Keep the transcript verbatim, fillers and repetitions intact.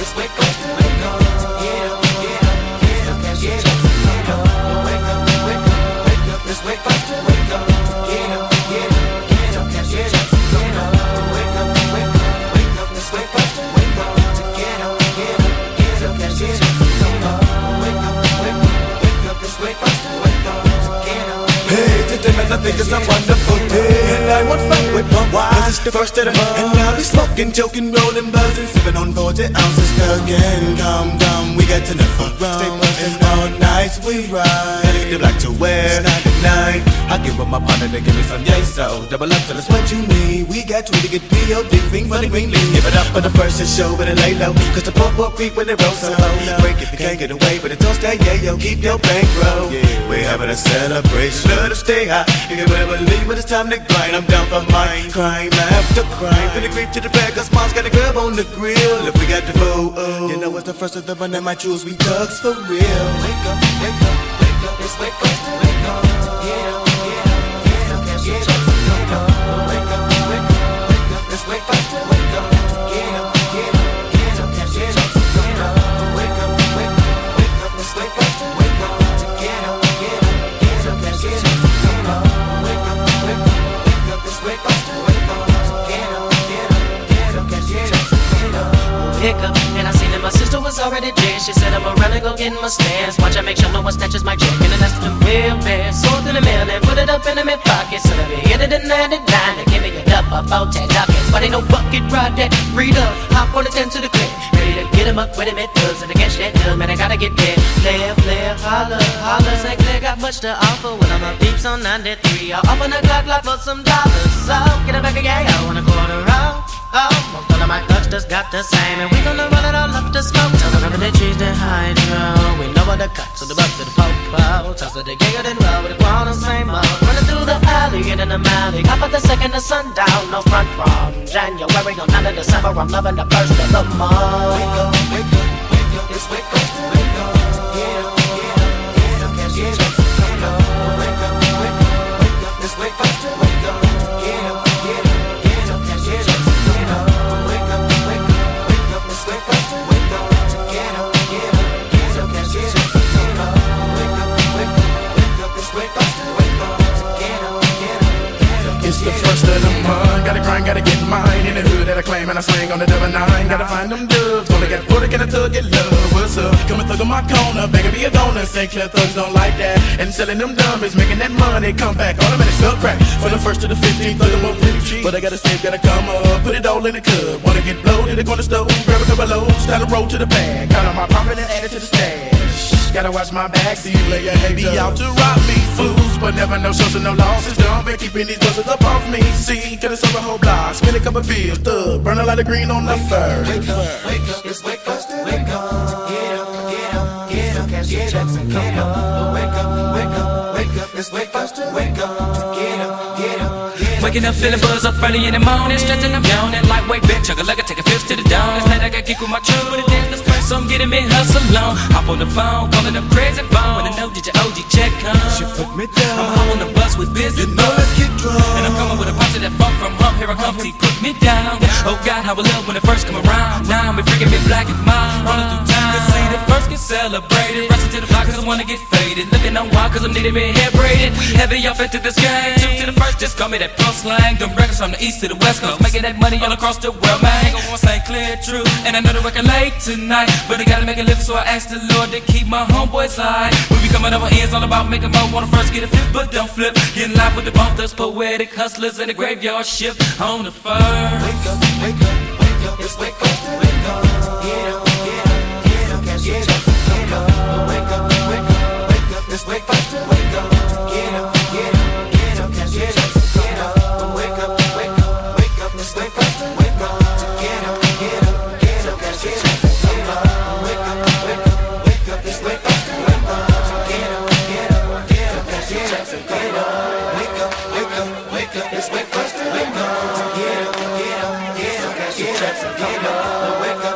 I think it's a wonderful day, and I won't fight with my wife, cause it's the first of the month. And I'll be smoking, joking, rolling, buzzing, sipping on forty ounces again. Come, come, we got to never run. Stay buzzing all night, we ride. Gotta get the black to wear, night at night. I give up my partner to give me some yay, so double up till it's what you need. We got twenty to get P O D, fiend for the green leaf. Give it up for the first to show, but it lay low, cause the poor poor creep when they roll so low. Break if you can't get away, but it don't stay, yeah, yo, keep your bankroll. Yeah, we're having a celebration, let us stay high. You can better believe when it's time to grind. I'm down for mine, crime after crime. Finna creep to the back, cause mom's got a grub on the grill. If we got the food, oh, you know it's the first of the month that my jewels we thugs for real. Wake up, wake up, wake up, it's wake up, wake up. Get up, get up, get up, get up, get up. Wake up, wake up, wake up, it's wake up, wake up. Get up, get up, get up, get up, get up. Wake up, wake up, wake up, it's wake up, wake up. Get up, get up, get up, get up. Hiccup, and I seen that my sister was already dead. She said I'm around and go get my stairs. Watch I make sure no one snatches my check. And that's the real bear. Sold to the mail and put it up in my pocket. So let me hit it at ninety-nine and give me a dub of about ten dockets. But ain't no bucket ride that read up. Hop on the ten to the clip. Ready to get him up with him at thugs. And against that dub, man, I gotta get there. Player, player, holler, holler. Saint Clair got much to offer when I'm a peeps on ninety-three. I'll open the clock like for some dollars. So get it back again, I want a quarter out. Oh, most of my thugs just got the same, and we gonna run it all up to smoke. Tell them that they choose the hydro. We know what the cuts, so the buck to the popo. Toss to the giggle, then roll with the ground and same old. Running through the alley, getting the alley. Hop at the second of sundown, no front from January, no none of December. I'm loving the first of the month. Wake up, wake up, wake up, it's wake up, wake up. Get up, get up, get up, get up, get up. Wake up, wake up, wake up, it's wake up, wake up. Get up, get up, get up, get up. It's the first of the month, gotta grind, gotta get mine. In the hood that I claim and I slang on the double nine. Gotta find them dubs, only got forty, can a thug get love? What's up? Come and thug on my corner, begging be a donor. Saint Clair thugs don't like that, and selling them dummies, making that money come back. Automatic stuff crack, from the first to the fifteenth, thug them up pretty cheap. But I gotta save, gotta come up, put it all in the cup. Wanna get blowed, hit it on the stove, grab a couple loads, start to roll to the bag. Count on my profit and add it to the stash. Gotta watch my back, see you later, hate be out to rob me, fools, but never no shows and no losses. Don't be keeping these buzzers up off me. See, could have sold a whole block, spin a couple bills, thug, burn a lot of green on the fur. Wake up, wake up, it's wake up, wake up, get up, get up, get up, cash your checks and come up. Wake up, wake up, wake up, it's wake up, wake up, get up, get up. Waking up feeling buzz up early in the morning, stretching I'm yawning, lightweight bitch, chugga like I take a fist to the dawn. Last night I got kicked with my truck, but it dance the so I'm getting me hustle on. Hop on the phone, calling up crazy phone. When I know did your O G check come? She put me down. I'm home on the bus with busy you know, let's get drunk. And I'm coming with a bunch of that funk from hump. Here I come, T, put me down. Oh God, how I love when it first come around. Now I'm freaking me black and mild. Running through time, you see the first get celebrated. Rushing to the block cause I wanna get faded. Looking on wild cause I'm needing me hair braided. Heavy off into this game. Two to the first, just call me that pro slang. Them records from the east to the west coast, making that money all across the world, man. Go on Saint Clair, true. And I know the record late tonight, but I gotta make it live, so I asked the Lord to keep my homeboys high. We be coming over here, it's all about making more. Wanna first get a flip, but don't flip. Getting live with the bump, those poetic hustlers in the graveyard shift on the first. Wake up, wake up, wake up, it's wake up, wake up. Get up, get up, get up, cash your checks and come up. Wake up, wake up, wake up, it's wake up, wake up. Get up, get up, get up, cash your checks and come up. Wake up, wake up, wake up, it's wake up, wake up. Get up, get up, get up, cash your checks and come up. Wake up, wake up, wake up, it's wake up, wake up. Get up, get up, get up, cash your checks and come up. Wake up, wake up, wake up, it's wake up, wake up. Get up, get up, get up, cash your checks and come up. Wake up.